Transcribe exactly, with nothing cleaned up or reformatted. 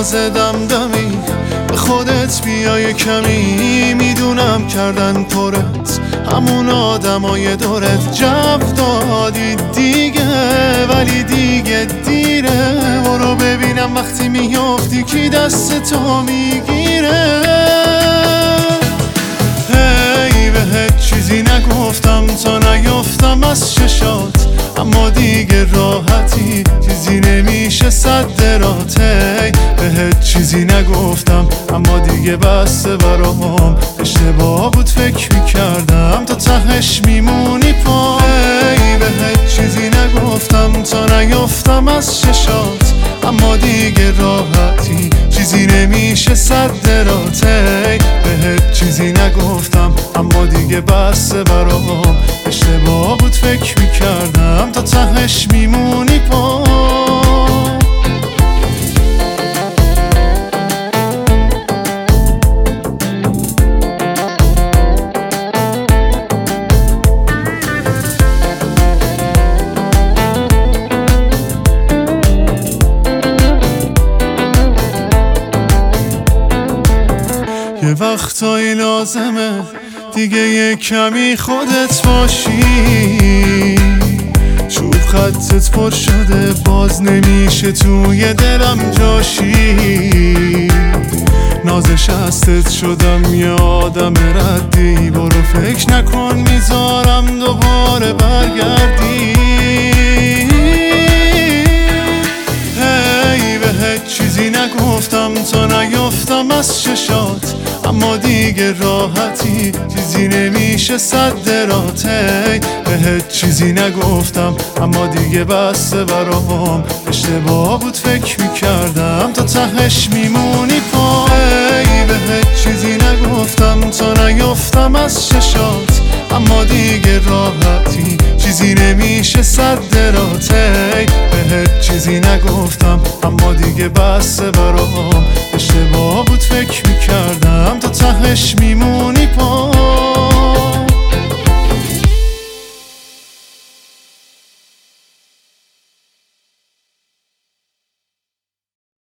پرواز دمدمی به خودت بیای کمی، میدونم کردن پرت همون آدمای دورت جو دادی دیگه، ولی دیگه دیره. برو ببینم وقتی میافتی کی دست تو میگیره. هی بهت چیزی نگفتم تا نیافتم از چشات، اما دیگه راحتی چیزی نمیشه صد رات. هی بهت چیزی نگفتم اما دیگه بسته برام، اشتباه بود فکر میکردم تا تهش میمونی پا. هی بهت چیزی نگفتم تا نیافتم از چشات، اما دیگه راحتی چیزی نمیشه صد رات. هی بهت چیزی نگفتم اما دیگه بسته برام، اشتباه بود فکر میکردم تا تهش میمونی پا. یه وقتایی لازمه دیگه یه کمی خودت باشی، چوب خطت پر شده باز نمیشه توی دلم جاشی. نازش هستت شدم یه آدم ردی، برو فکر نکن میذارم دوباره برگردی. هی بهت چیزی نگفتم تا نیافتم از چشات، اما دیگه راحتی چیزی نمیشه صد رات. هی بهت چیزی نگفتم اما دیگه بسته برام، اشتباه بود فکر میکردم تا تهش میمونی پا. هی بهت چیزی نگفتم تا نیافتم از چشات، اما دیگه راحتی چیزی نمیشه صد رات. هی بهت چیزی نگفتم اما دیگه بسته برام، اشتباه بود فکر میکردم تا تهش میمونی پا.